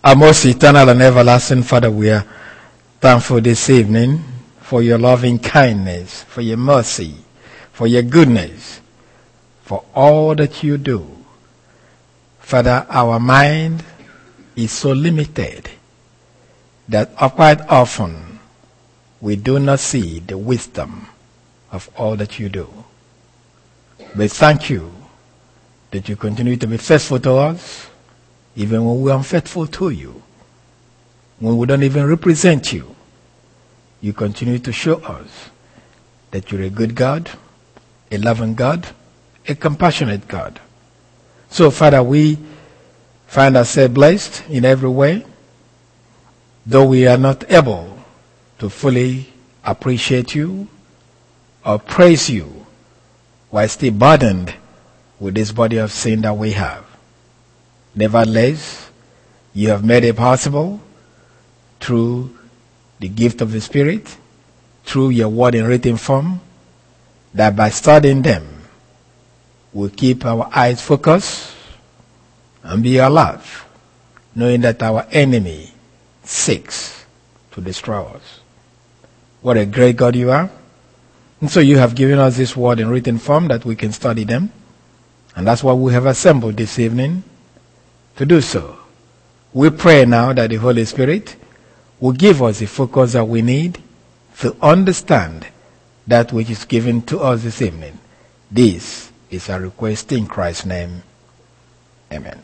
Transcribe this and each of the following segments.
Our most eternal and everlasting Father, we are thankful this evening for your loving kindness, for your mercy, for your goodness, for all that you do. Father, our mind is so limited that quite often we do not see the wisdom of all that you do. But thank you that you continue to be faithful to us, even when we are unfaithful to you. When we don't even represent you, you continue to show us that you're a good God, a loving God, a compassionate God. So, Father, we find ourselves blessed in every way, though we are not able to fully appreciate you or praise you, while still burdened with this body of sin that we have. Nevertheless, you have made it possible through the gift of the Spirit, through your word in written form, that by studying them, we'll keep our eyes focused and be alive, knowing that our enemy seeks to destroy us. What a great God you are. And so you have given us this word in written form that we can study them. And that's why we have assembled this evening to do so. We pray now that the Holy Spirit will give us the focus that we need to understand that which is given to us this evening. This is our request in Christ's name. Amen.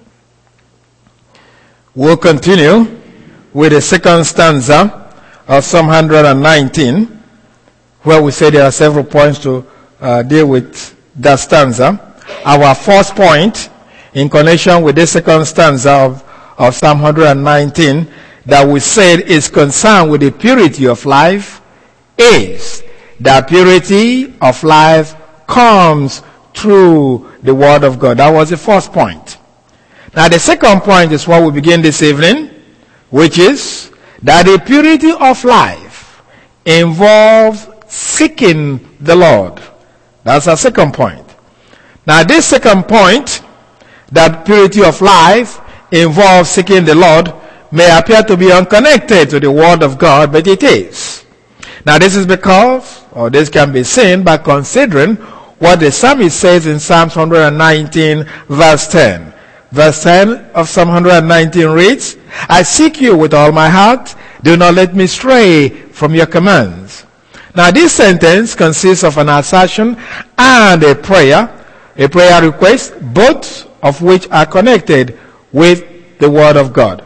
We'll continue with the second stanza of Psalm 119, where we say there are several points to deal with that stanza. Our first point in connection with the second stanza of Psalm 119 that we said is concerned with the purity of life is that purity of life comes through the Word of God. That was the first point. Now the second point is what we begin this evening, which is that the purity of life involves seeking the Lord. That's our second point. Now this second point, that purity of life involves seeking the Lord, may appear to be unconnected to the Word of God, but it is. Now this is because, or this can be seen by considering what the psalmist says in Psalms 119 verse 10. Verse 10 of Psalm 119 reads, I seek you with all my heart, do not let me stray from your commands. Now this sentence consists of an assertion and a prayer request, both of which are connected with the Word of God.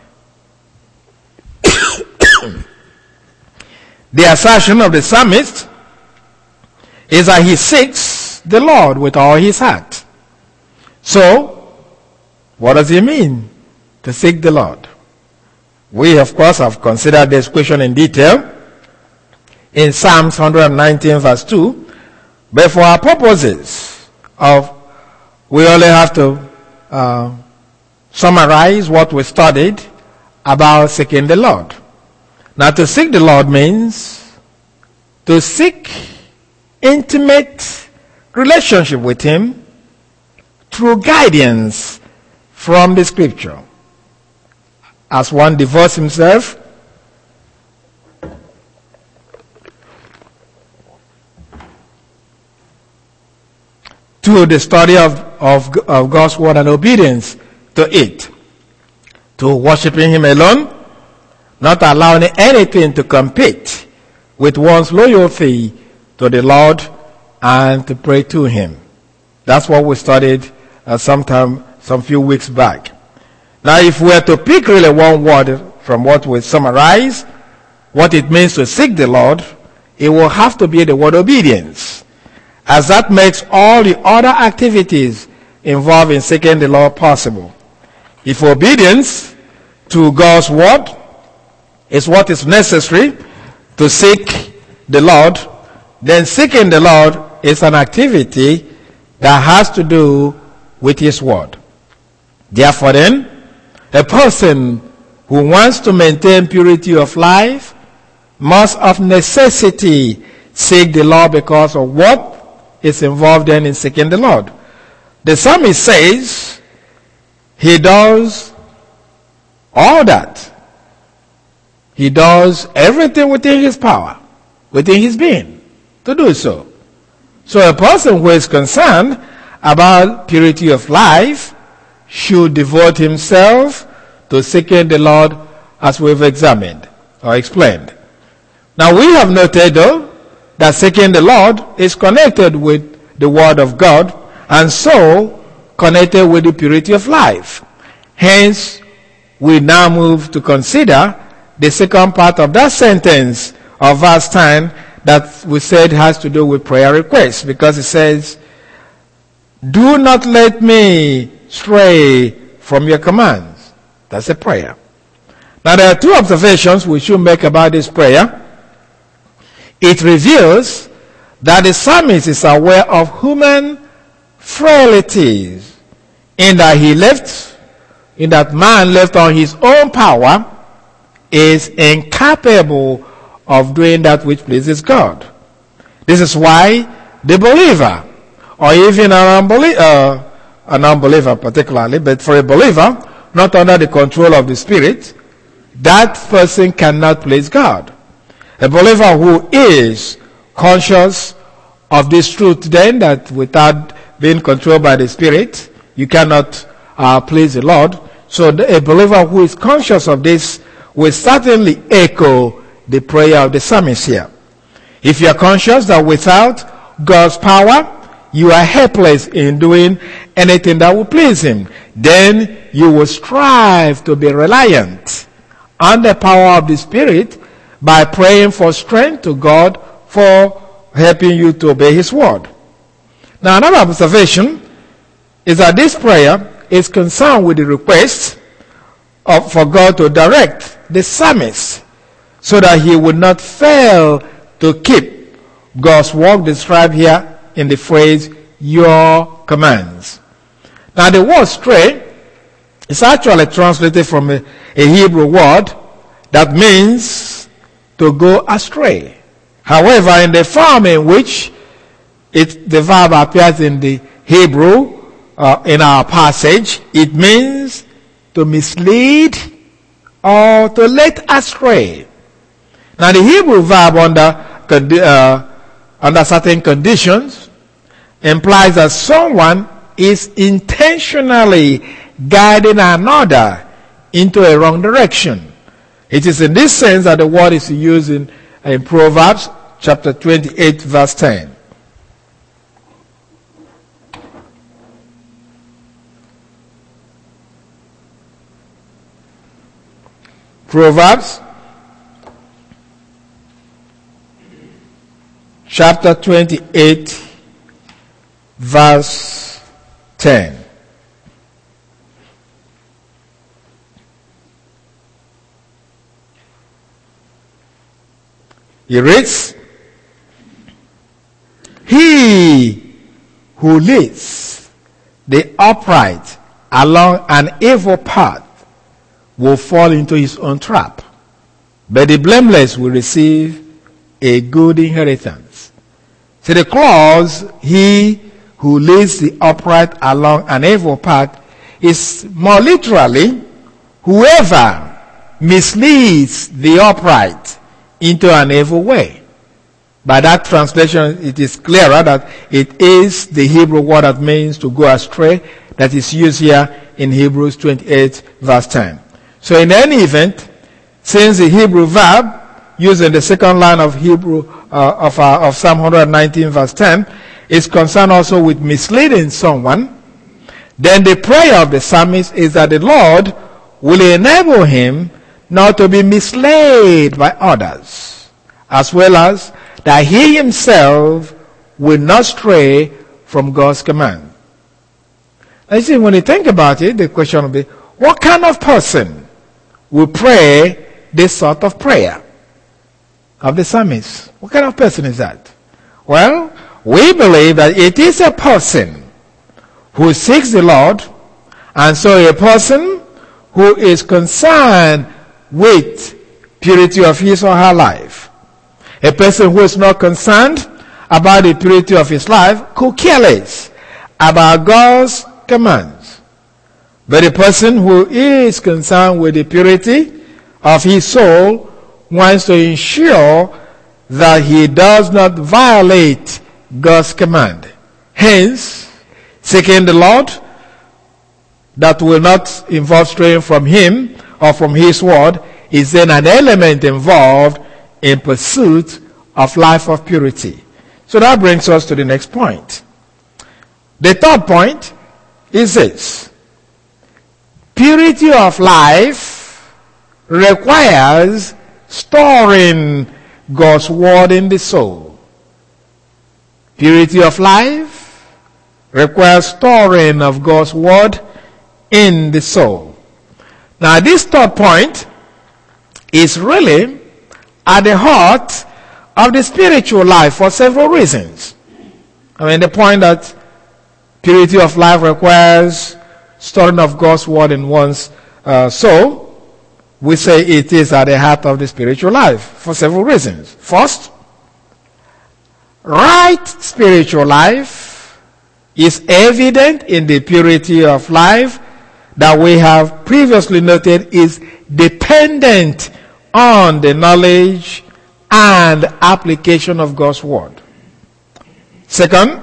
The assertion of the psalmist is that he seeks the Lord with all his heart. So, what does it mean to seek the Lord? We, of course, have considered this question in detail in Psalms 119 verse 2, but for our purposes we only have to summarize what we studied about seeking the Lord. Now, to seek the Lord means to seek intimate relationship with Him through guidance from the Scripture. As one devotes himself to the study of God's Word and obedience to it, to worshiping Him alone, not allowing anything to compete with one's loyalty to the Lord and to pray to Him. That's what we studied some few weeks back. Now, if we are to pick really one word from what we summarize, what it means to seek the Lord, it will have to be the word obedience, as that makes all the other activities involved in seeking the Lord possible. If obedience to God's Word is what is necessary to seek the Lord, then seeking the Lord is an activity that has to do with His Word. Therefore then, a person who wants to maintain purity of life must of necessity seek the Lord because of what is involved in seeking the Lord. The psalmist says he does all that, he does everything within his power, within his being, to do so. So a person who is concerned about purity of life should devote himself to seeking the Lord, as we've examined or explained. Now we have noted, though, that seeking the Lord is connected with the Word of God, and so connected with the purity of life. Hence, we now move to consider the second part of that sentence of verse 10 that we said has to do with prayer requests, because it says, do not let me stray from your commands. That's a prayer. Now there are two observations we should make about this prayer. It reveals that the psalmist is aware of human frailties, in that man left on his own power is incapable of doing that which pleases God. This is why the believer, or even an unbeliever particularly, but for a believer, not under the control of the Spirit, that person cannot please God. A believer who is conscious of this truth, then, that without being controlled by the Spirit, you cannot please the Lord. So a believer who is conscious of this will certainly echo the prayer of the psalmist here. If you are conscious that without God's power, you are helpless in doing anything that will please Him, then you will strive to be reliant on the power of the Spirit by praying for strength to God for helping you to obey His word. Now, another observation is that this prayer is concerned with the request for God to direct the psalmist so that he would not fail to keep God's word described here in the phrase, your commands. Now, the word stray is actually translated from a Hebrew word that means to go astray. However, in the form in which the verb appears in the Hebrew, in our passage, it means to mislead or to lead astray. Now, the Hebrew verb under certain conditions implies that someone is intentionally guiding another into a wrong direction. It is in this sense that the word is used in Proverbs chapter 28, verse 10. Proverbs chapter 28, verse 10. He reads, he who leads the upright along an evil path will fall into his own trap, but the blameless will receive a good inheritance. So the clause, he who leads the upright along an evil path, is more literally, whoever misleads the upright into an evil way. By that translation, it is clearer that it is the Hebrew word that means to go astray that is used here in Hebrews 28, verse 10. So in any event, since the Hebrew verb used in the second line of of Psalm 119, verse 10, is concerned also with misleading someone, then the prayer of the psalmist is that the Lord will enable him not to be misled by others, as well as that he himself will not stray from God's command. Now, you see, when you think about it, the question will be, what kind of person will pray this sort of prayer of the psalmist? What kind of person is that? Well, we believe that it is a person who seeks the Lord, and so a person who is concerned with purity of his or her life. A person who is not concerned about the purity of his life could care less about God's commands. But a person who is concerned with the purity of his soul wants to ensure that he does not violate God's command. Hence, seeking the Lord that will not involve straying from him or from his word is then an element involved in pursuit of life of purity. So that brings us to the next point. The third point is this. Purity of life requires storing God's word in the soul. Purity of life requires storing of God's word in the soul. Now this third point is really at the heart of the spiritual life for several reasons. The point that purity of life requires storing of God's word in one's soul, we say it is at the heart of the spiritual life for several reasons. First, right spiritual life is evident in the purity of life that we have previously noted is dependent on the knowledge and application of God's word. Second,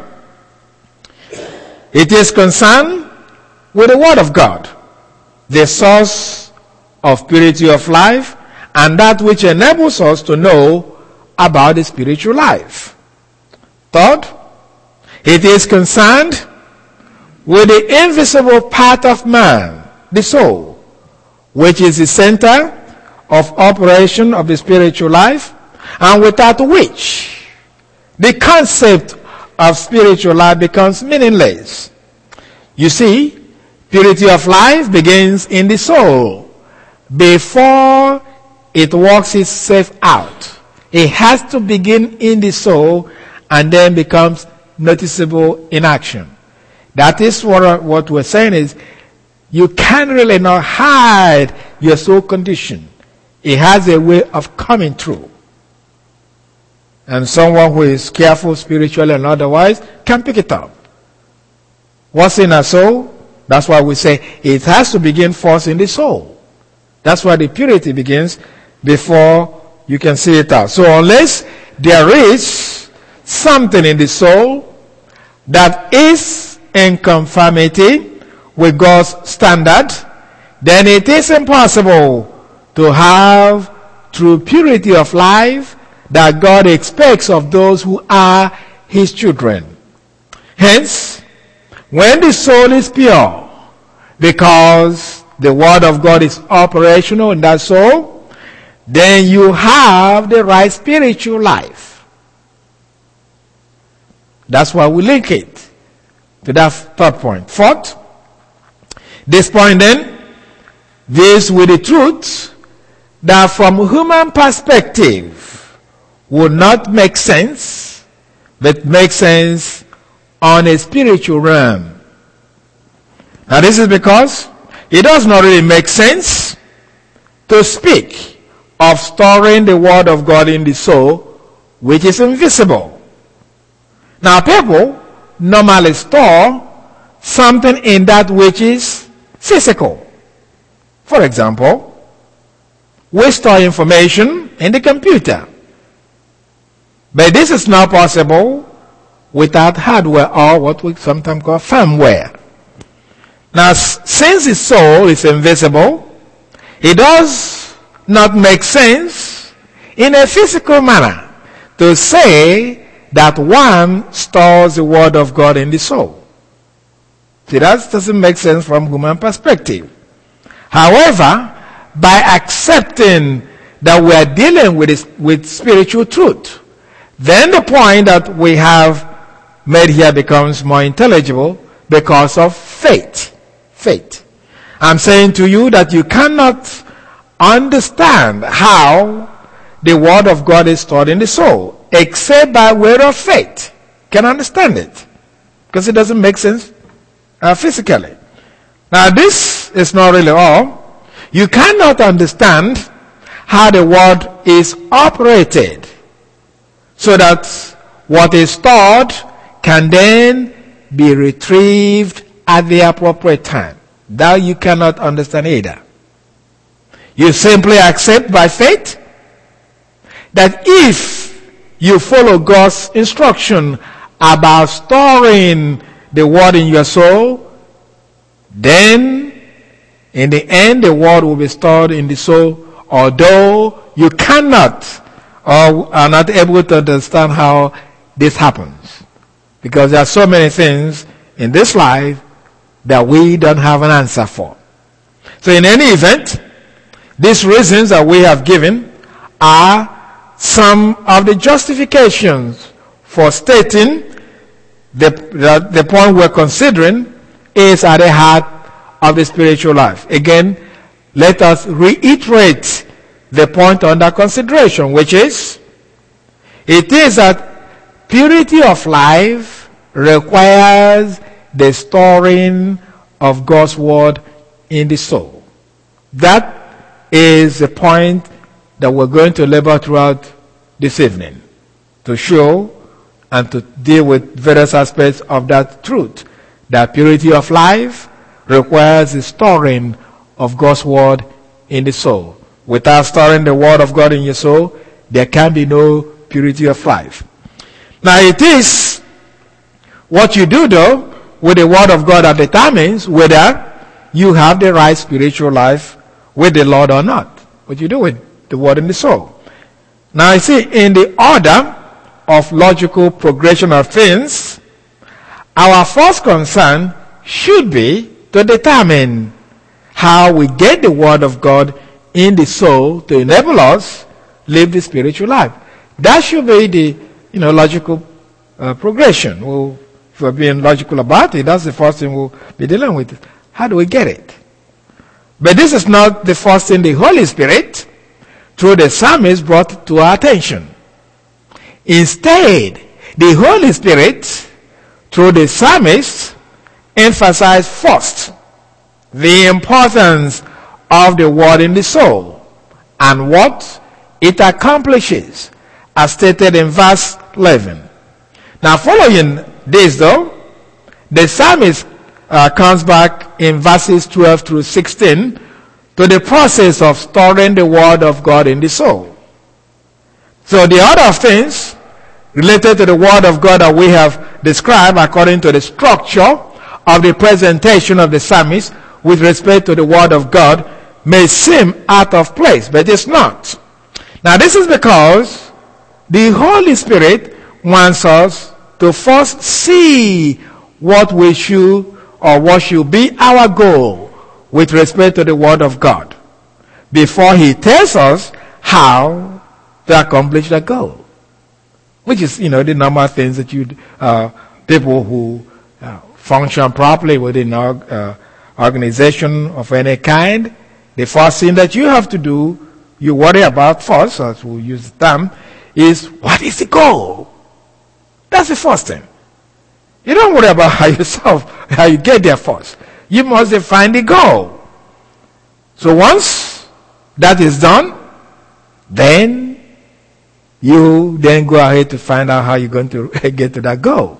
it is concerned with the word of God, the source of purity of life, and that which enables us to know about the spiritual life. Third, it is concerned with the invisible part of man, the soul, which is the center of operation of the spiritual life, and without which the concept of spiritual life becomes meaningless. You see, purity of life begins in the soul before it works itself out. It has to begin in the soul and then becomes noticeable in action. That is what we're saying is you can't really not hide your soul condition. It has a way of coming through. And someone who is careful spiritually and otherwise can pick it up. What's in our soul? That's why we say it has to begin first in the soul. That's why the purity begins before you can see it out. So unless there is something in the soul that is in conformity with God's standard, then it is impossible to have true purity of life that God expects of those who are his children. Hence, when the soul is pure, because the word of God is operational in that soul, then you have the right spiritual life. That's why we link it to that third point. Fourth, this point then deals with the truth that from human perspective would not make sense, but makes sense on a spiritual realm. Now this is because it does not really make sense to speak of storing the word of God in the soul, which is invisible. Now people normally store something in that which is physical. For example, we store information in the computer. But this is not possible without hardware or what we sometimes call firmware. Now, since the soul is invisible, it does not make sense in a physical manner to say that one stores the word of God in the soul. See, that doesn't make sense from human perspective. However, by accepting that we are dealing with spiritual truth, then the point that we have made here becomes more intelligible because of faith. Faith. I'm saying to you that you cannot understand how the word of God is stored in the soul except by way of faith. Can understand it because it doesn't make sense physically. Now this is not really all. You cannot understand how the word is operated so that what is stored can then be retrieved at the appropriate time. that you cannot understand either. You simply accept by faith that if you follow God's instruction about storing the word in your soul, then in the end the word will be stored in the soul, although you cannot or are not able to understand how this happens. Because there are so many things in this life that we don't have an answer for. So in any event, these reasons that we have given are some of the justifications for stating the point we're considering is at the heart of the spiritual life. Again, let us reiterate the point under consideration, which is, it is that purity of life requires the storing of God's word in the soul. That is the point that we're going to labor throughout this evening, to show and to deal with various aspects of that truth, that purity of life requires the storing of God's word in the soul. Without storing the word of God in your soul, there can be no purity of life. Now it is what you do though with the word of God that determines whether you have the right spiritual life with the Lord or not. What you do with the word in the soul. Now you see, in the order of logical progression of things, our first concern should be to determine how we get the word of God in the soul to enable us live the spiritual life. That should be the logical progression. Well, if we're being logical about it, that's the first thing we'll be dealing with. How do we get it? But this is not the first thing the Holy Spirit, through the psalmist, brought to our attention. Instead, the Holy Spirit, through the psalmist, emphasized first the importance of the word in the soul and what it accomplishes, as stated in verse 11. Now, following this, though, the psalmist comes back in verses 12 through 16 to the process of storing the word of God in the soul. So the order of things related to the word of God that we have described according to the structure of the presentation of the psalmist with respect to the word of God may seem out of place, but it's not. Now this is because the Holy Spirit wants us to first see what we should or what should be our goal with respect to the word of God before he tells us how to accomplish the goal, which is the normal things that people who function properly within an organization of any kind, the first thing that you have to do, you worry about first, as we'll use the term, is what is the goal? That's the first thing. You don't worry about how you get there first. You must define the goal. So once that is done, then you then go ahead to find out how you're going to get to that goal.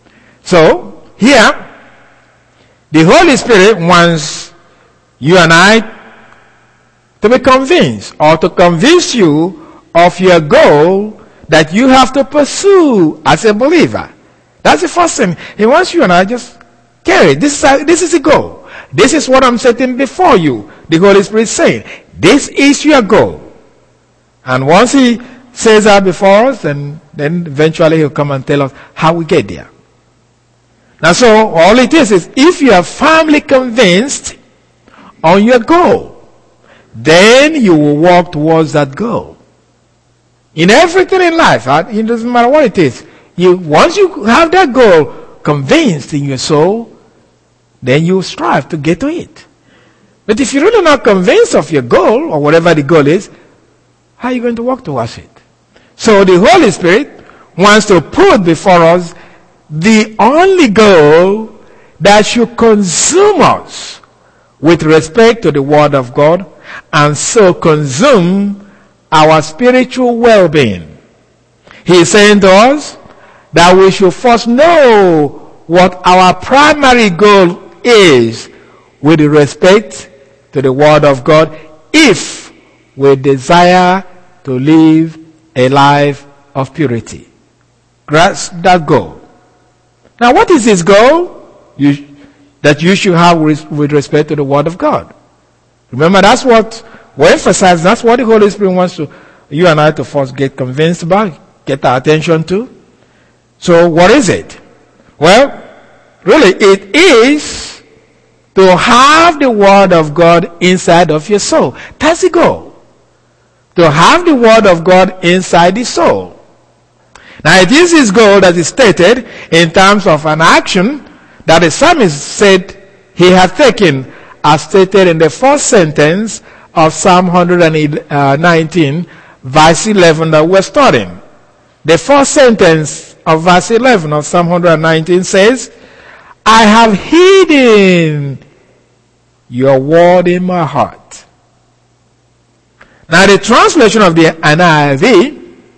So here, the Holy Spirit wants you and I to be convinced, or to convince you of your goal that you have to pursue as a believer. That's the first thing. He wants you and I just carry. This is the goal. This is what I'm setting before you. The Holy Spirit is saying, this is your goal. And once he says that before us, then eventually he'll come and tell us how we get there. Now so, all it is if you are firmly convinced on your goal, then you will walk towards that goal. In everything in life, it doesn't matter what it is. Once you have that goal convinced in your soul, then you strive to get to it. But if you're really not convinced of your goal, or whatever the goal is, how are you going to walk towards it? So the Holy Spirit wants to put before us the only goal that should consume us with respect to the Word of God, and so consume our spiritual well-being. He is saying to us that we should first know what our primary goal is with respect to the Word of God if we desire to live a life of purity. Grasp that goal. Now, what is this goal that you should have with respect to the Word of God? Remember, that's what we emphasize. That's what the Holy Spirit wants you and I to first get convinced about, get our attention to. So, what is it? Well, really, it is to have the Word of God inside of your soul. That's the goal. To have the Word of God inside the soul. Now, it is his goal that is stated in terms of an action that the psalmist said he had taken, as stated in the first sentence of Psalm 119, verse 11 that we're studying. The first sentence of verse 11 of Psalm 119 says, I have hidden your word in my heart. Now, the translation of the NIV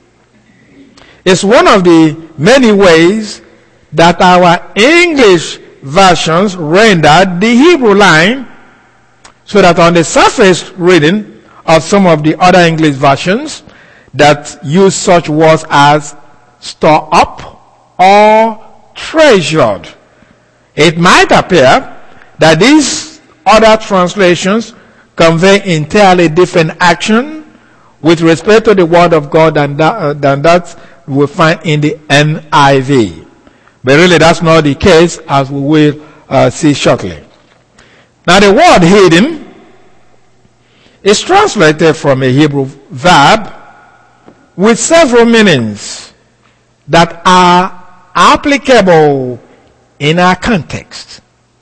is one of the many ways that our English versions rendered the Hebrew line, so that on the surface reading of some of the other English versions that use such words as store up or treasured, it might appear that these other translations convey entirely different action with respect to the Word of God than that we find in the NIV. But really, that's not the case, as we will see shortly. Now, the word hidden is translated from a Hebrew verb with several meanings that are applicable in our context.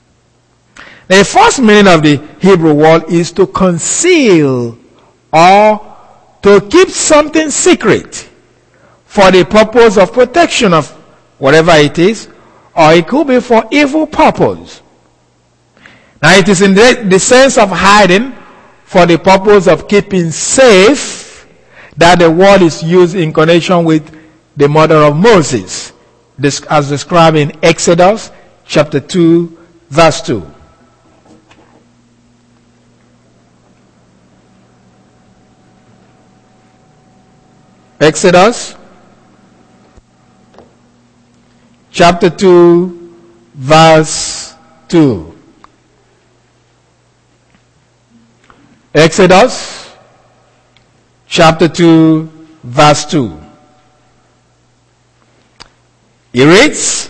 The first meaning of the Hebrew word is to conceal or to keep something secret for the purpose of protection of whatever it is, or it could be for evil purpose. Now, it is in the sense of hiding for the purpose of keeping safe that the word is used in connection with the mother of Moses, as described in Exodus chapter 2, verse 2. Exodus chapter 2, verse 2. Exodus chapter 2, verse 2. He reads,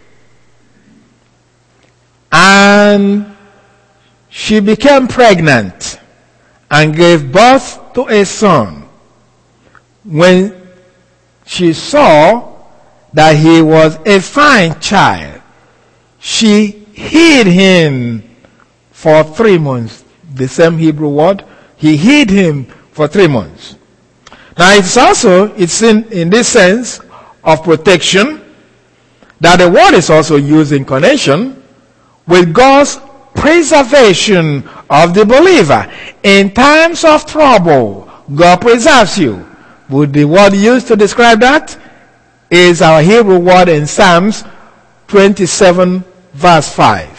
and she became pregnant and gave birth to a son. When she saw that he was a fine child, she hid him for 3 months. The same Hebrew word, he hid him for 3 months. Now, it's in this sense of protection that the word is also used in connection with God's preservation of the believer. In times of trouble, God preserves you. Would the word used to describe that is our Hebrew word in Psalms 27, verse 5.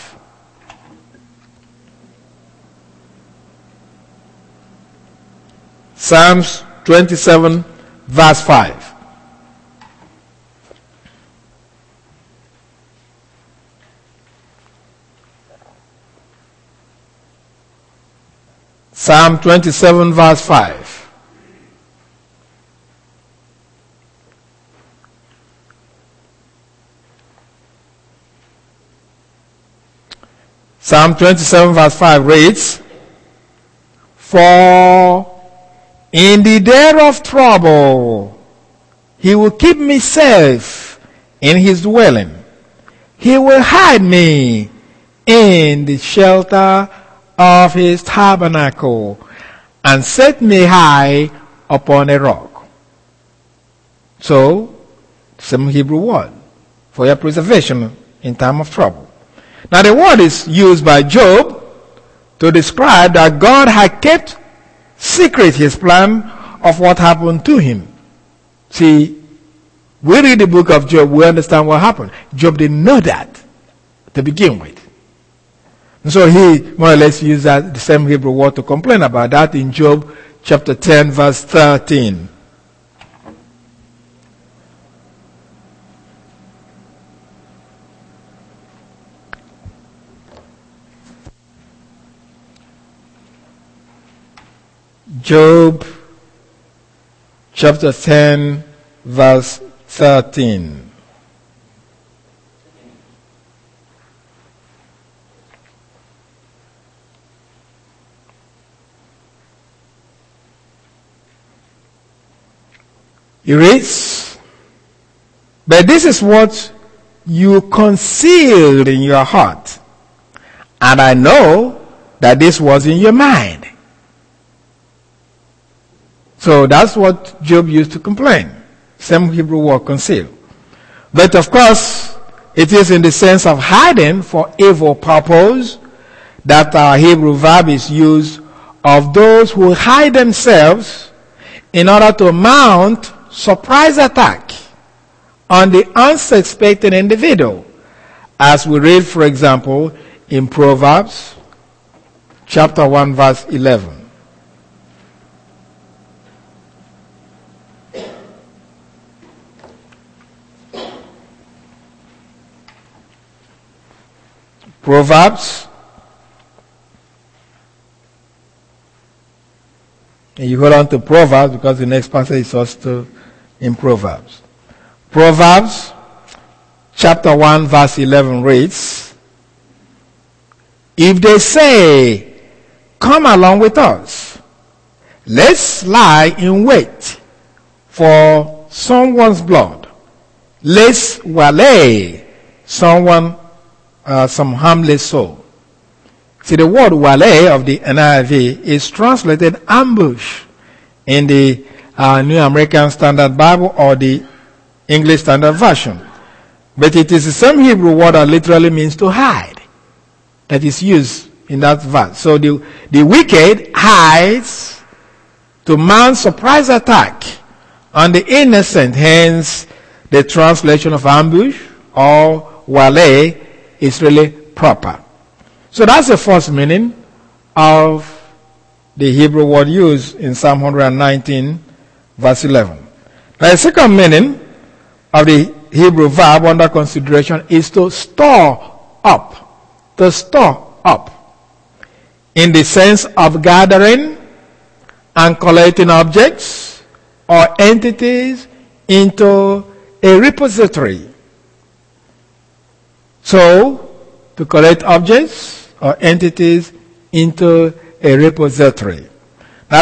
Psalms 27, verse 5. Psalm 27, verse 5. Psalm 27, verse 5 reads, for in the day of trouble, he will keep me safe in his dwelling. He will hide me in the shelter of his tabernacle and set me high upon a rock. So, some Hebrew word for your preservation in time of trouble. Now, the word is used by Job to describe that God had kept secret his plan of what happened to him. See, we read the book of Job, we understand what happened. Job didn't know that to begin with. So he more or less used the same Hebrew word to complain about that in Job chapter 10 verse 13. Job chapter 10 verse 13. He reads, "But this is what you concealed in your heart, and I know that this was in your mind." So that's what Job used to complain. Same Hebrew word, conceal. But of course, it is in the sense of hiding for evil purpose that our Hebrew verb is used of those who hide themselves in order to mount surprise attack on the unsuspecting individual, as we read, for example, in Proverbs chapter 1 verse 11. Proverbs, and you hold on to Proverbs because the next passage is also in Proverbs. Proverbs chapter 1 verse 11 reads, "If they say, 'Come along with us, let's lie in wait for someone's blood. Let's waylay some harmless soul.'" See, the word waylay of the NIV is translated ambush in the New American Standard Bible or the English Standard Version. But it is the same Hebrew word that literally means to hide that is used in that verse. So the wicked hides to mount surprise attack on the innocent. Hence, the translation of ambush or waylay is really proper. So that's the first meaning of the Hebrew word used in Psalm 119 verse 11. Now the second meaning of the Hebrew verb under consideration is to store up. To store up. In the sense of gathering and collecting objects or entities into a repository. So, to collect objects or entities into a repository. Now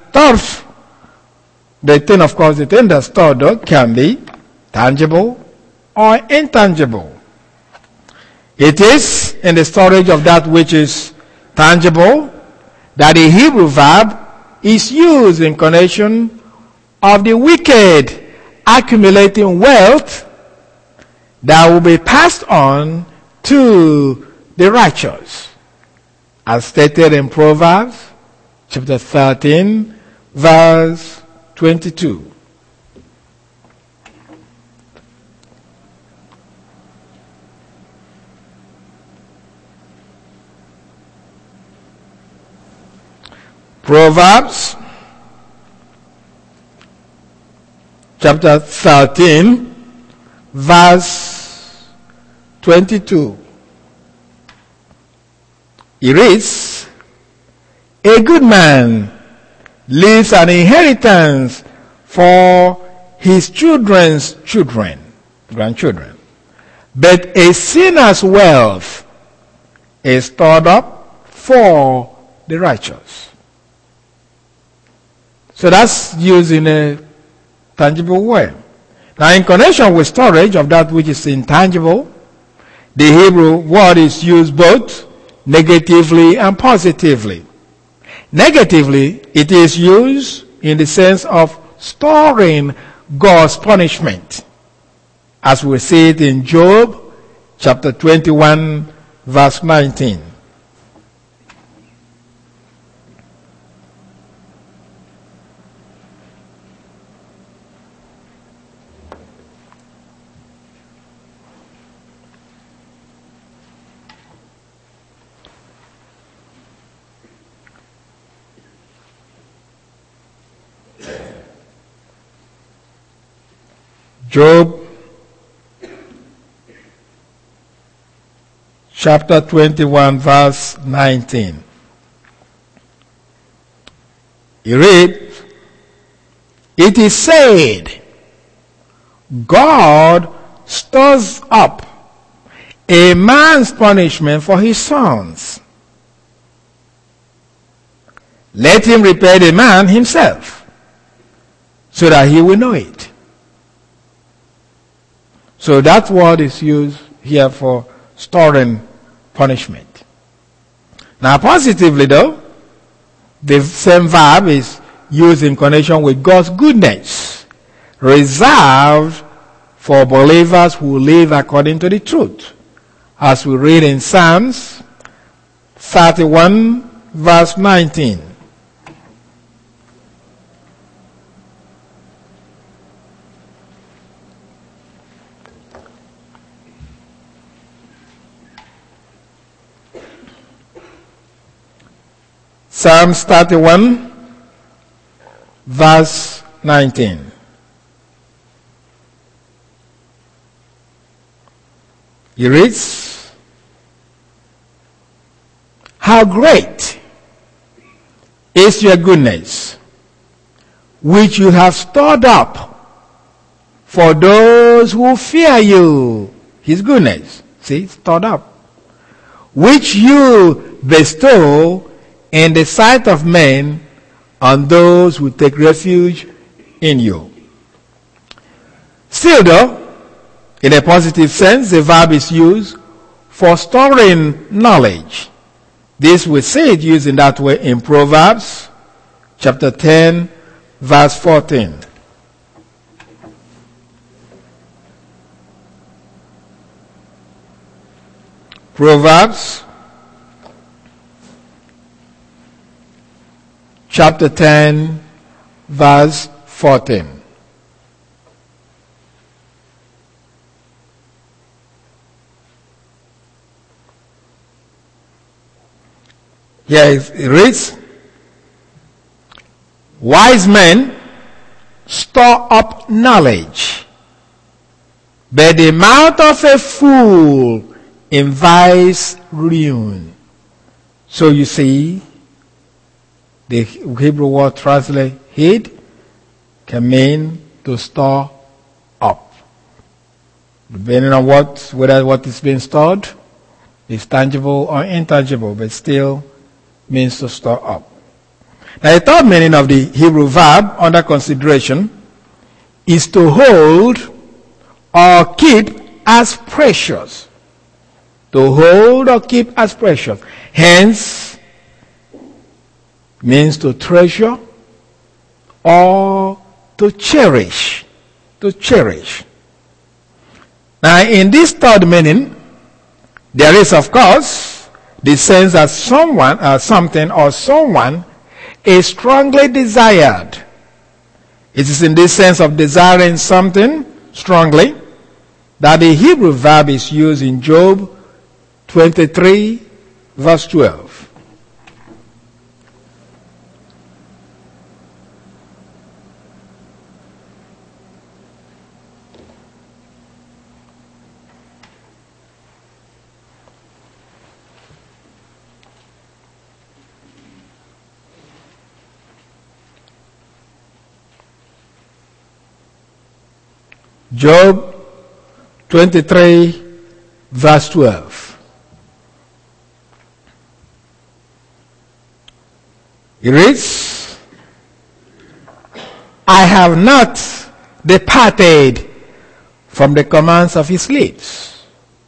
the thing that's stored can be tangible or intangible. It is in the storage of that which is tangible that the Hebrew verb is used in connection of the wicked accumulating wealth that will be passed on to the righteous, as stated in Proverbs chapter 13 verse 22. Proverbs chapter 13 verse 22. He reads, "A good man leaves an inheritance for his children's children, grandchildren, but a sinner's wealth is stored up for the righteous." So that's used in a tangible way. Now, in connection with storage of that which is intangible, the Hebrew word is used both negatively and positively. Negatively, it is used in the sense of storing God's punishment, as we see it in Job chapter 21 verse 19. Job chapter 21 verse 19. You read, it is said, God stores up a man's punishment for his sons. Let him repay the man himself, so that he will know it. So that word is used here for storing punishment. Now positively though, the same verb is used in connection with God's goodness, reserved for believers who live according to the truth. As we read in Psalms 31 verse 19. Psalms 31 verse 19. He reads, how great is your goodness, which you have stored up for those who fear you. His goodness, see, stored up, which you bestow in the sight of men on those who take refuge in you. Still though, in a positive sense, the verb is used for storing knowledge. This we see it used in that way in Proverbs chapter 10 verse 14. Proverbs chapter 10 verse 14. Here it reads, wise men store up knowledge, but the mouth of a fool invites ruin. So you see, the Hebrew word translated hid can mean to store up. Depending on whether what is being stored is tangible or intangible, but still means to store up. Now the third meaning of the Hebrew verb under consideration is to hold or keep as precious. To hold or keep as precious. Hence, means to treasure or to cherish. To cherish. Now in this third meaning, there is of course the sense that someone or something or someone is strongly desired. It is in this sense of desiring something strongly that the Hebrew verb is used in Job 23 verse 12. Job 23 verse 12. It reads, I have not departed from the commands of his lips.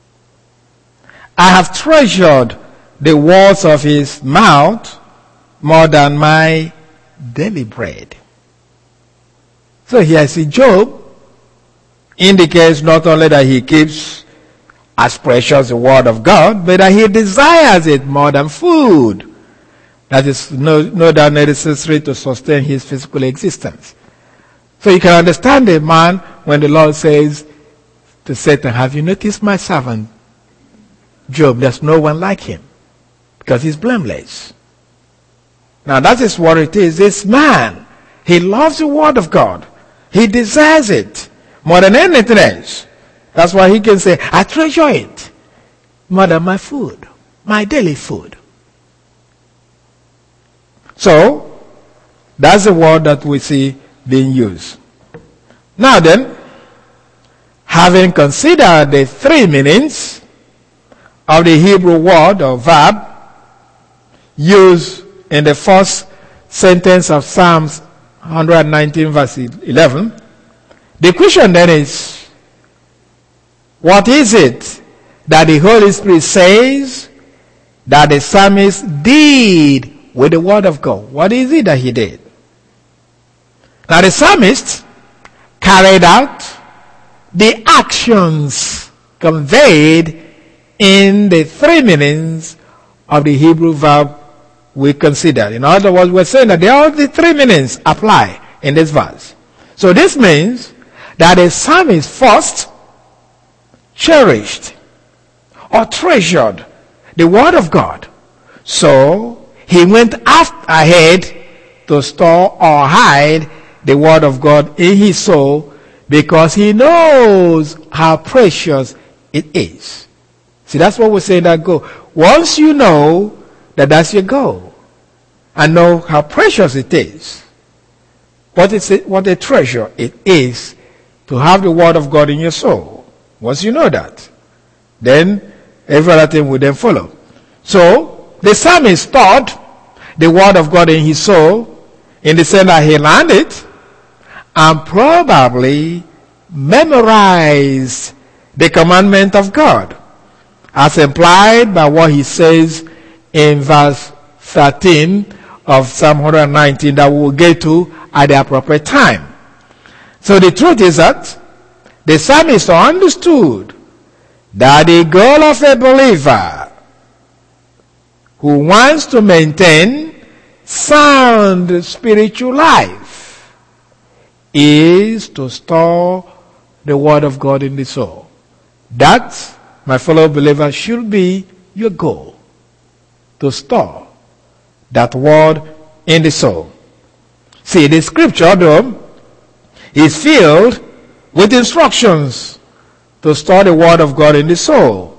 I have treasured the words of his mouth more than my daily bread. So here I see Job indicates not only that he keeps as precious the word of God, but that he desires it more than food. That is no doubt necessary to sustain his physical existence. So you can understand a man when the Lord says to Satan, have you noticed my servant Job? There's no one like him because he's blameless. Now that is what it is. This man, he loves the word of God. He desires it more than anything else. That's why he can say, I treasure it more than my food, my daily food. So, that's the word that we see being used. Now then, having considered the three meanings of the Hebrew word or verb used in the first sentence of Psalms 119 verse 11, the question then is, what is it that the Holy Spirit says that the psalmist did with the word of God? What is it that he did? Now the psalmist carried out the actions conveyed in the three meanings of the Hebrew verb we considered. In other words, we're saying that all the three meanings apply in this verse. So this means that the psalmist first cherished or treasured the word of God. So he went ahead to store or hide the word of God in his soul because he knows how precious it is. See, that's what we're saying, that goal. Once you know that that's your goal and know how precious it is, what a treasure it is to have the word of God in your soul. Once you know that, then every other thing will then follow. So the psalmist stored the word of God in his soul in the sense that he learned it and probably memorized the commandment of God, as implied by what he says in verse 13 of Psalm 119 that we will get to at the appropriate time. So the truth is that the psalmist understood that the goal of a believer who wants to maintain sound spiritual life is to store the word of God in the soul. That, my fellow believers, should be your goal, to store that word in the soul. See, the scripture, though, is filled with instructions to store the word of God in the soul,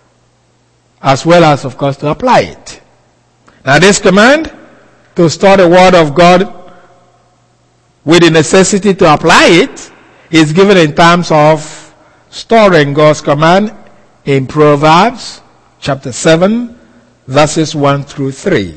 as well as, of course, to apply it. Now, this command to store the word of God with the necessity to apply it is given in terms of storing God's command in Proverbs chapter 7, verses 1 through 3.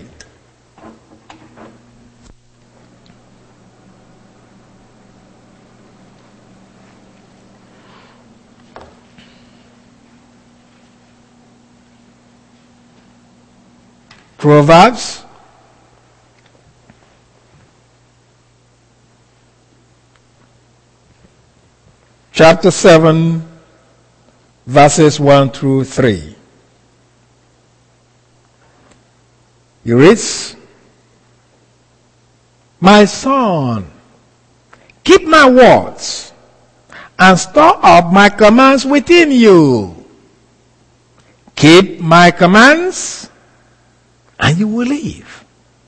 Proverbs chapter 7, verses 1 through 3. He reads, "My son, keep my words and store up my commands within you. Keep my commands and you will live.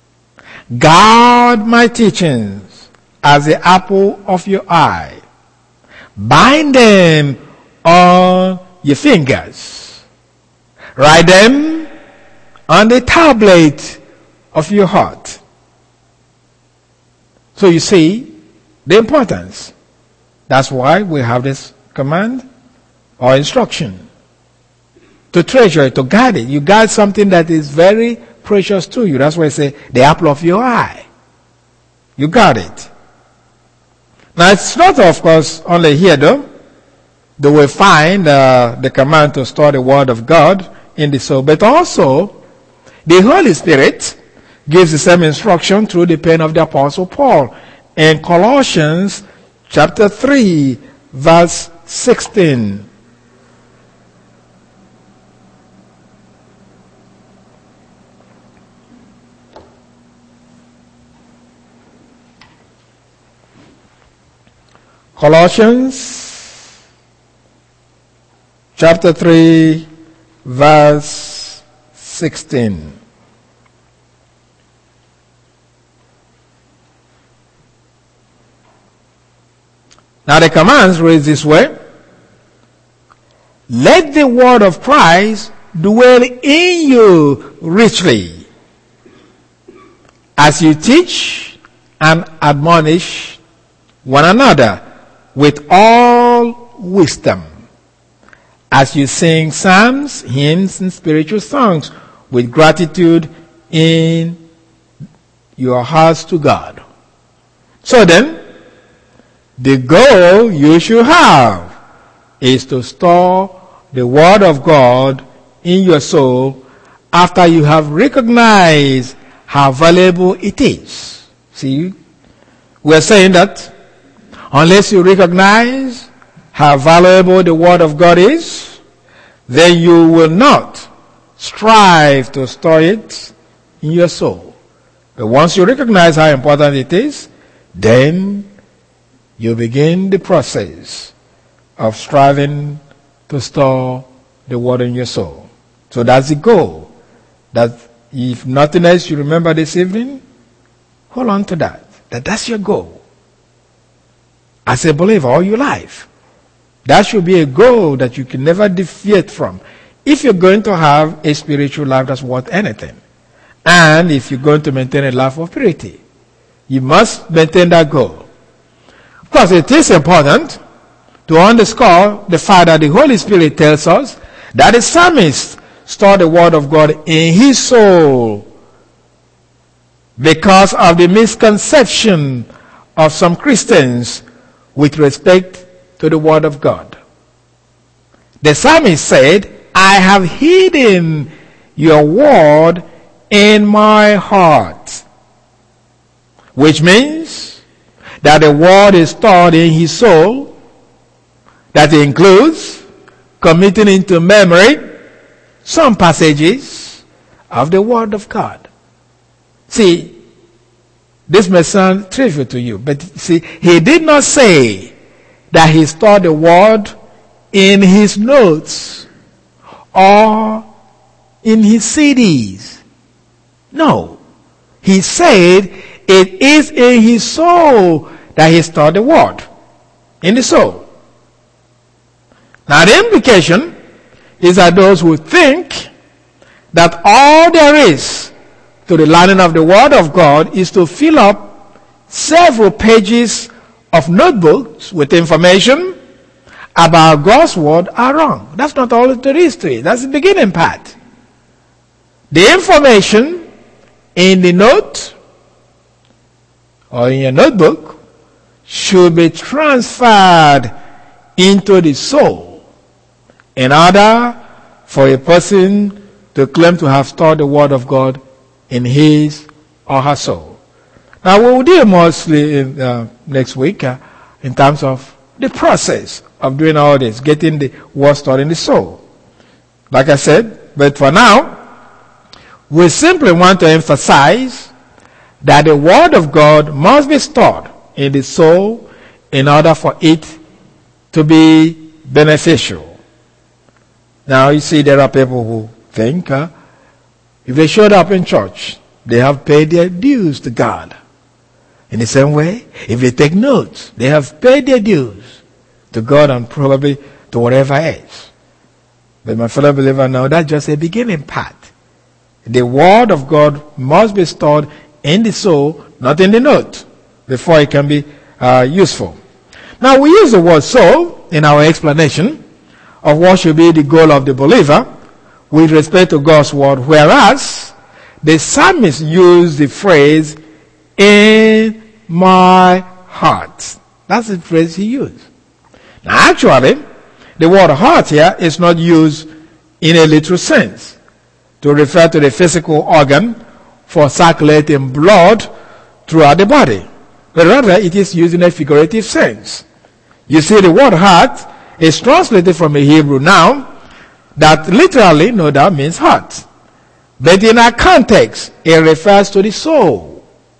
Guard my teachings as the apple of your eye. Bind them on your fingers. Write them on the tablet of your heart." So you see the importance. That's why we have this command or instruction. To treasure it, to guard it. You guard something that is very precious to you. That's why I say the apple of your eye. You guard it. Now it's not, of course, only here though. Do we find the command to store the word of God in the soul, but also the Holy Spirit gives the same instruction through the pen of the Apostle Paul in Colossians chapter 3, verse 16. Colossians chapter 3, verse 16. Now the commands read this way: let the word of Christ dwell in you richly, as you teach and admonish one another with all wisdom, as you sing psalms, hymns, and spiritual songs with gratitude in your hearts to God. So then, the goal you should have is to store the Word of God in your soul after you have recognized how valuable it is. See, we're saying that unless you recognize how valuable the Word of God is, then you will not strive to store it in your soul. But once you recognize how important it is, then you begin the process of striving to store the Word in your soul. So that's the goal. That if nothing else you remember this evening, hold on to that. That's your goal. As a believer all your life. That should be a goal that you can never deviate from. If you're going to have a spiritual life that's worth anything, and if you're going to maintain a life of purity, you must maintain that goal. Because it is important to underscore the fact that the Holy Spirit tells us that the psalmist stored the Word of God in his soul because of the misconception of some Christians with respect to the Word of God. The psalmist said, I have hidden your Word in my heart. Which means that the Word is stored in his soul. That includes committing into memory some passages of the Word of God. See, this may sound trivial to you, but see, he did not say that he stored the Word in his notes or in his CDs. No. He said it is in his soul that he stored the Word. In the soul. Now the implication is that those who think that all there is to the learning of the Word of God is to fill up several pages of notebooks with information about God's Word are wrong. That's not all there is to it. That's the beginning part. The information in the note or in your notebook should be transferred into the soul in order for a person to claim to have stored the Word of God in his or her soul. Now we will deal mostly next week in terms of the process of doing all this, getting the Word stored in the soul. Like I said, but for now, we simply want to emphasize that the Word of God must be stored in the soul in order for it to be beneficial. Now you see there are people who think if they showed up in church, they have paid their dues to God. In the same way, if they take notes, they have paid their dues to God and probably to whatever else. But my fellow believer, now that's just a beginning part. The Word of God must be stored in the soul, not in the note, before it can be useful. Now we use the word soul in our explanation of what should be the goal of the believer with respect to God's Word, whereas the psalmist used the phrase, in my heart. That's the phrase he used. Now actually, the word heart here is not used in a literal sense to refer to the physical organ for circulating blood throughout the body, but rather it is used in a figurative sense. You see, the word heart is translated from a Hebrew noun that literally, no doubt, means heart. But in our context, it refers to the soul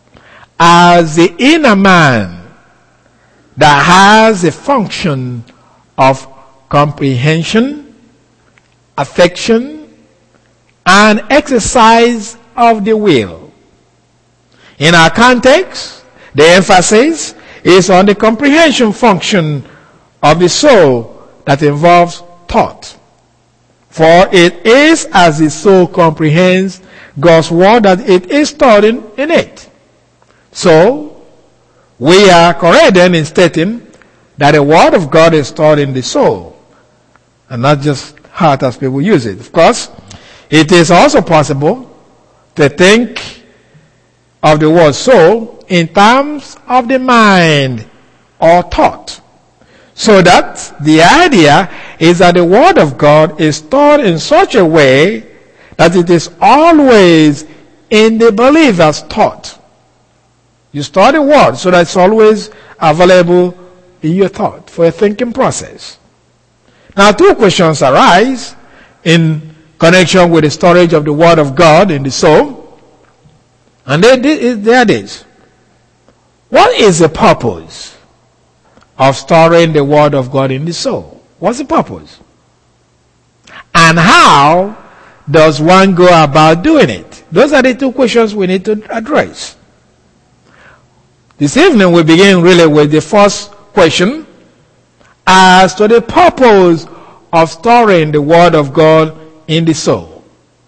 as the inner man that has a function of comprehension, affection, and exercise of the will. In our context, the emphasis is on the comprehension function of the soul that involves thought. For it is as the soul comprehends God's word that it is taught in it. So, we are correct then in stating that the word of God is taught in the soul, and not just heart as people use it. Of course, it is also possible to think of the word soul in terms of the mind or thought. So that the idea is that the word of God is taught in such a way that it is always in the believer's thought. You study the word so that it's always available in your thought for a thinking process. Now, two questions arise in connection with the storage of the word of God in the soul. And there it is. What is the purpose of storing the word of God in the soul? What's the purpose? And how does one go about doing it? Those are the two questions we need to address. This evening we begin really with the first question as to the purpose of storing the word of God in the soul.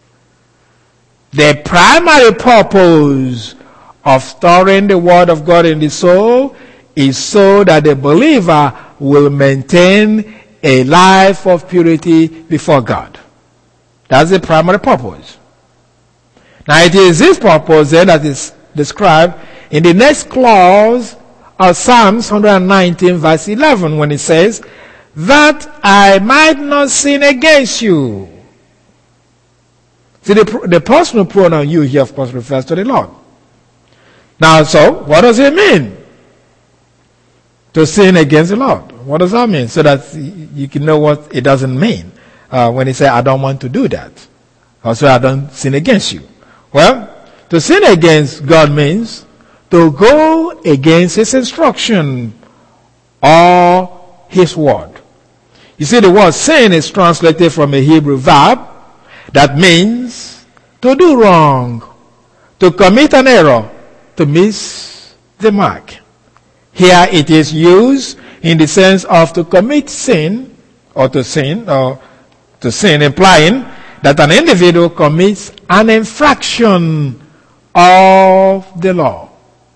The primary purpose of storing the word of God in the soul is so that the believer will maintain a life of purity before God. That's the primary purpose. Now it is this purpose then that is described in the next clause of Psalms 119 verse 11 when it says, that I might not sin against you. See, the personal pronoun you here of course refers to the Lord. Now, so, what does it mean to sin against the Lord? What does that mean? So that you can know what it doesn't mean when he says, I don't want to do that. Or so I don't sin against you. Well, to sin against God means to go against his instruction or his word. You see, the word sin is translated from a Hebrew verb that means to do wrong, to commit an error, to miss the mark. Here it is used in the sense of to commit sin, or to sin, implying that an individual commits an infraction of the law.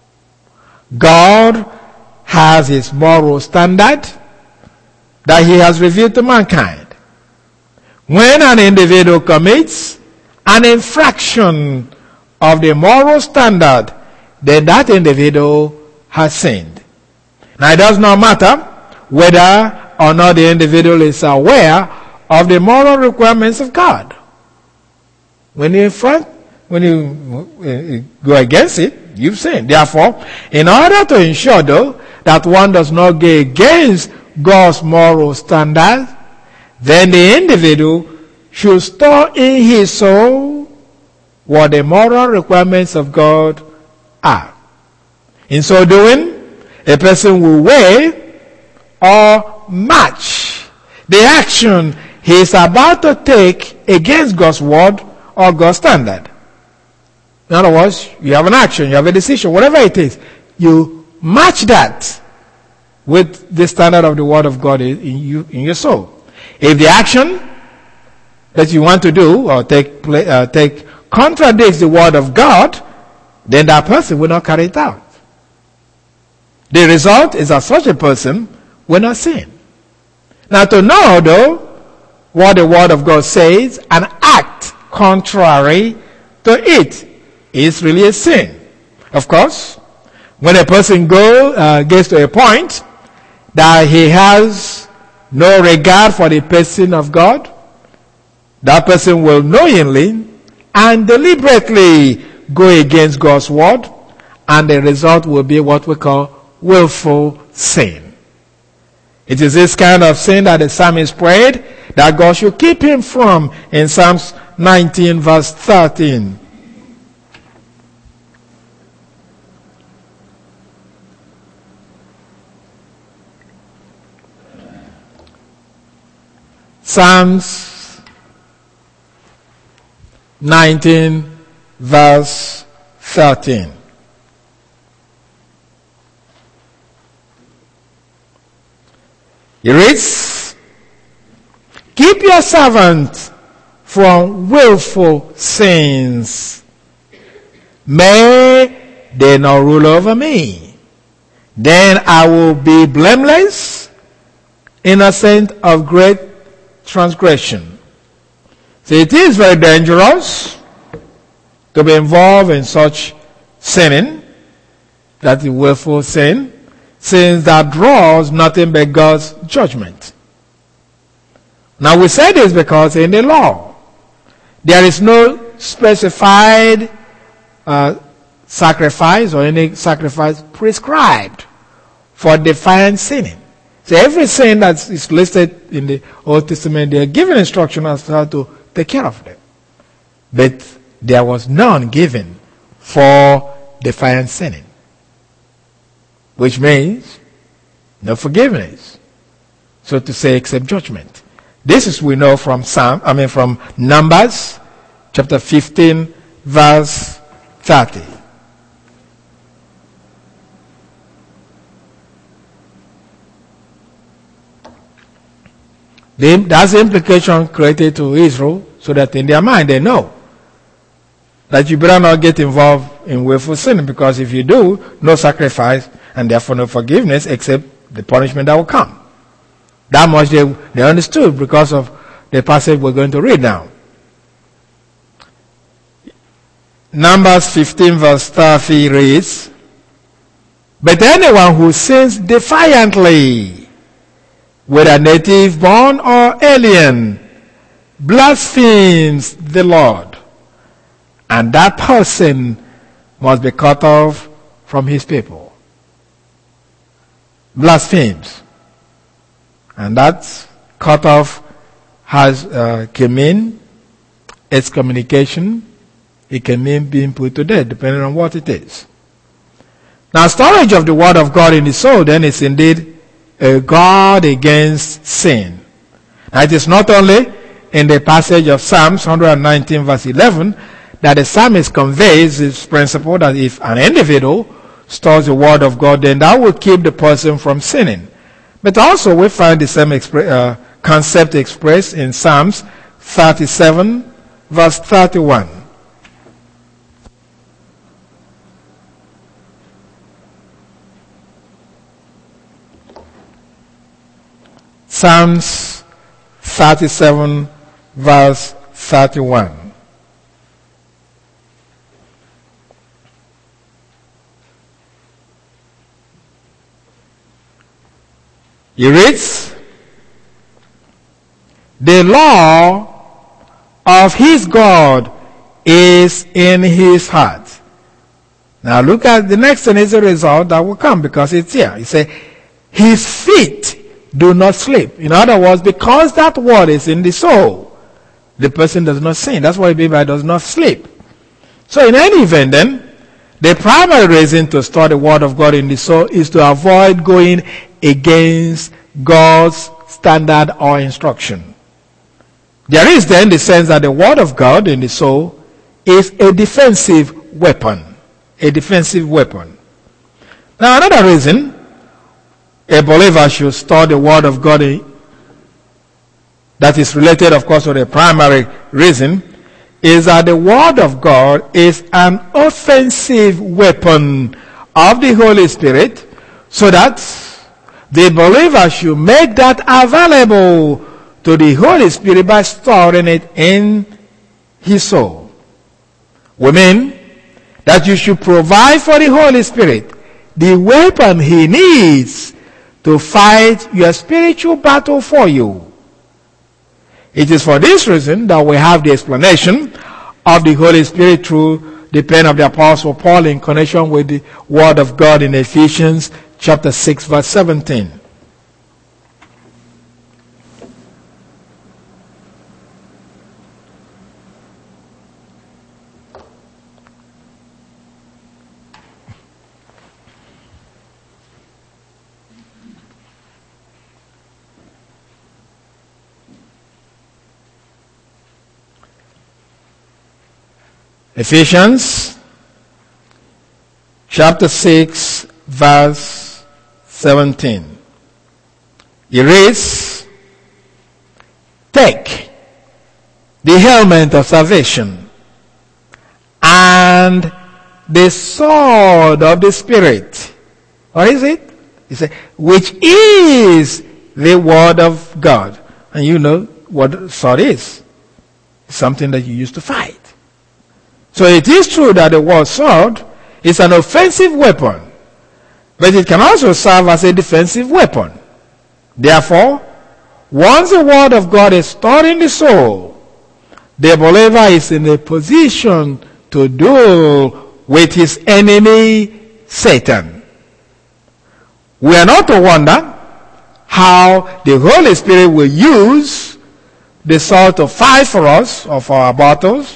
God has his moral standard that he has revealed to mankind. When an individual commits an infraction of the moral standard, then that individual has sinned. Now it does not matter whether or not the individual is aware of the moral requirements of God. When you go against it, you've sinned. Therefore, in order to ensure though that one does not go against God's moral standard, then the individual should store in his soul what the moral requirements of God are. In so doing, a person will weigh or match the action he is about to take against God's word or God's standard. In other words, you have an action, you have a decision, whatever it is, you match that with the standard of the word of God in your soul. If the action that you want to do or take contradicts the word of God, then that person will not carry it out. The result is that such a person will not sin. Now, to know though what the word of God says and act contrary to it is really a sin. Of course, when a person gets to a point that he has no regard for the person of God, that person will knowingly and deliberately go against God's word, and the result will be what we call willful sin. It is this kind of sin that the psalmist prayed that God should keep him from in Psalms 19 verse 13. Psalms 19 verse 13. He reads, keep your servant from willful sins. May they not rule over me. Then I will be blameless, innocent of great transgression. So it is very dangerous to be involved in such sinning, that is willful sin, since that draws nothing but God's judgment. Now we say this because in the law, there is no specified sacrifice or any sacrifice prescribed for defiant sinning. So every sin that is listed in the Old Testament, they are given instruction as to how to take care of them. But there was none given for defiant sinning, which means no forgiveness, so to say, except judgment. This is we know from from Numbers chapter 15 verse 30. That's the implication created to Israel, so that in their mind they know that you better not get involved in willful sin, because if you do, no sacrifice and therefore no forgiveness except the punishment that will come. That much they understood because of the passage we're going to read now. Numbers 15 verse 30 reads, but anyone who sins defiantly, whether native born or alien, blasphemes the Lord, and that person must be cut off from his people. Blasphemes. And that cut off can mean excommunication. It can mean being put to death, depending on what it is. Now, storage of the word of God in the soul then is indeed a guard against sin. Now, it is not only in the passage of Psalms 119 verse 11 that the psalmist conveys this principle that if an individual stores the word of God, then that will keep the person from sinning. But also we find the same concept expressed in Psalms 37 verse 31. Psalms 37 verse 31. He reads, the law of his God is in his heart. Now look at the next thing is a result that will come because it's here. He said, his feet do not sleep. In other words, because that word is in the soul, the person does not sin. That's what it means by does not sleep. So in any event then, the primary reason to store the word of God in the soul is to avoid going against God's standard or instruction. There is then the sense that the word of God in the soul is a defensive weapon. A defensive weapon. Now another reason a believer should store the word of God that is related, of course, to the primary reason, is that the word of God is an offensive weapon of the Holy Spirit, so that the believer should make that available to the Holy Spirit by storing it in his soul. We mean that you should provide for the Holy Spirit the weapon he needs to fight your spiritual battle for you. It is for this reason that we have the explanation of the Holy Spirit through the pen of the Apostle Paul in connection with the Word of God in Ephesians chapter 6 verse 17. Ephesians chapter 6 verse 17. It reads, take the helmet of salvation and the sword of the Spirit. What is it? He said, which is the word of God. And you know what sword is. It's something that you use to fight. So it is true that the word sword is an offensive weapon, but it can also serve as a defensive weapon. Therefore, once the word of God is stored in the soul, the believer is in a position to duel with his enemy, Satan. We are not to wonder how the Holy Spirit will use the sword to fight for us or for our battles,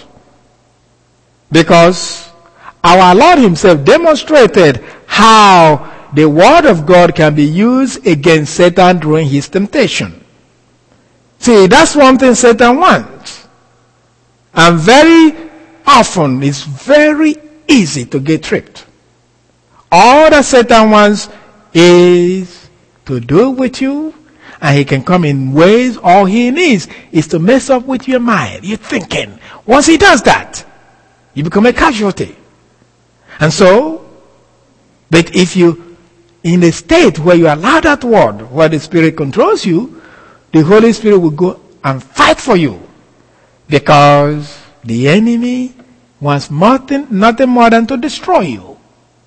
because our Lord himself demonstrated how the word of God can be used against Satan during his temptation. See, that's one thing Satan wants. And very often, it's very easy to get tricked. All that Satan wants is to do with you, and he can come in ways. All he needs is to mess up with your mind, your thinking. Once he does that, you become a casualty. And so, but if you, in a state where you allow that word, where the Spirit controls you, the Holy Spirit will go and fight for you. Because the enemy wants nothing more than to destroy you.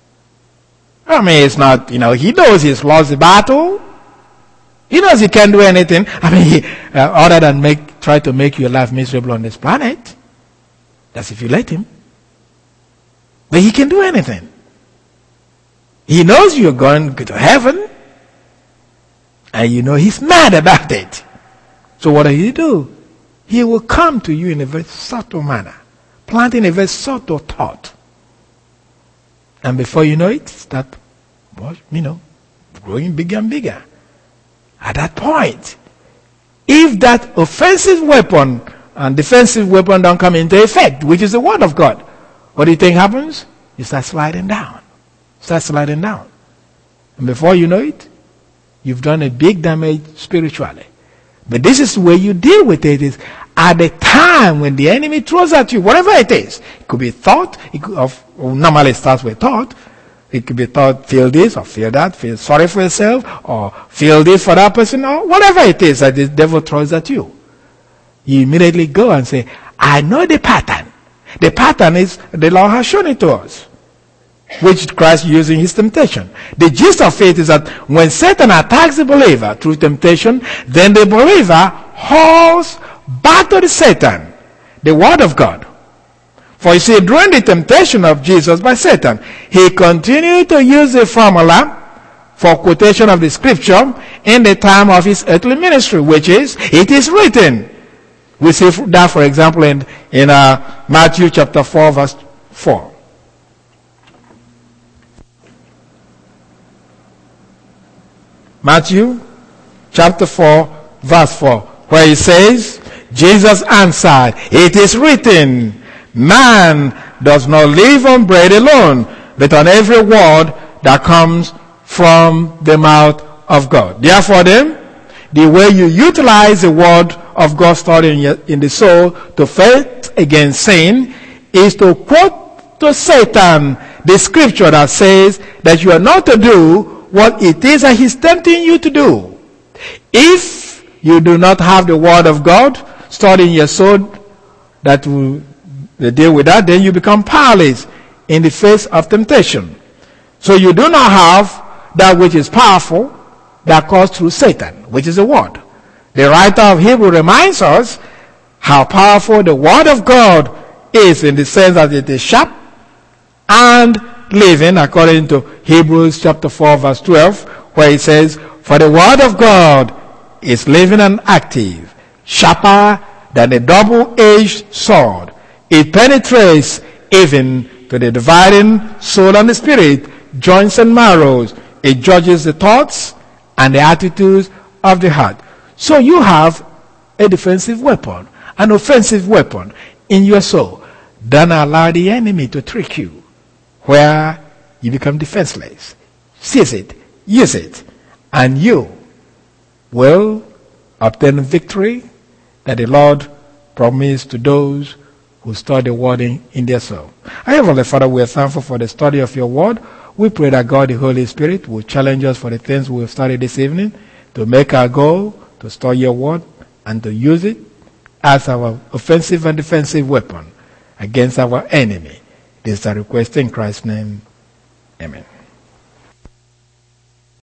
I mean, it's not, he knows he's lost the battle. He knows he can't do anything. I mean, other than try to make your life miserable on this planet. That's if you let him. But he can do anything. He knows you're going to heaven. And he's mad about it. So what do? He will come to you in a very subtle manner, planting a very subtle thought. And before you know it, start, growing bigger and bigger. At that point, if that offensive weapon and defensive weapon don't come into effect, which is the word of God, what do you think happens? You start sliding down. And before you know it, you've done a big damage spiritually. But this is where you deal with it, is at the time when the enemy throws at you, whatever it is. It could be thought. Normally it starts with thought. It could be thought, feel this or feel that, feel sorry for yourself, or feel this for that person, or whatever it is that the devil throws at you. You immediately go and say, I know the pattern. The pattern is, the Lord has shown it to us, which Christ used in his temptation. The gist of it is that when Satan attacks the believer through temptation, then the believer hauls back to the Satan the word of God. For you see, during the temptation of Jesus by Satan, he continued to use the formula for quotation of the scripture in the time of his earthly ministry, which is, it is written. We see that, for example, in Matthew chapter 4, verse 4. Matthew chapter 4, verse 4, where he says, Jesus answered, it is written, man does not live on bread alone, but on every word that comes from the mouth of God. Therefore then, the way you utilize the word of God stored in the soul to fight against sin is to quote to Satan the scripture that says that you are not to do what it is that he's tempting you to do. If you do not have the word of God stored in your soul that will deal with that, then you become powerless in the face of temptation. So you do not have that which is powerful that comes through Satan, which is the word. The writer of Hebrews reminds us how powerful the word of God is, in the sense that it is sharp and living, according to Hebrews chapter 4 verse 12, where it says, for the word of God is living and active, sharper than a double-edged sword. It penetrates even to the dividing soul and the spirit, joints and marrows. It judges the thoughts and the attitudes of the heart. So you have a defensive weapon, an offensive weapon in your soul. Don't allow the enemy to trick you, where you become defenseless. Seize it, use it, and you will obtain victory that the Lord promised to those who study the word in their soul. Heavenly Father, we are thankful for the study of your word. We pray that God, the Holy Spirit, will challenge us for the things we have studied this evening, to make our goal to study your word and to use it as our offensive and defensive weapon against our enemy. This is a request in Christ's name. Amen.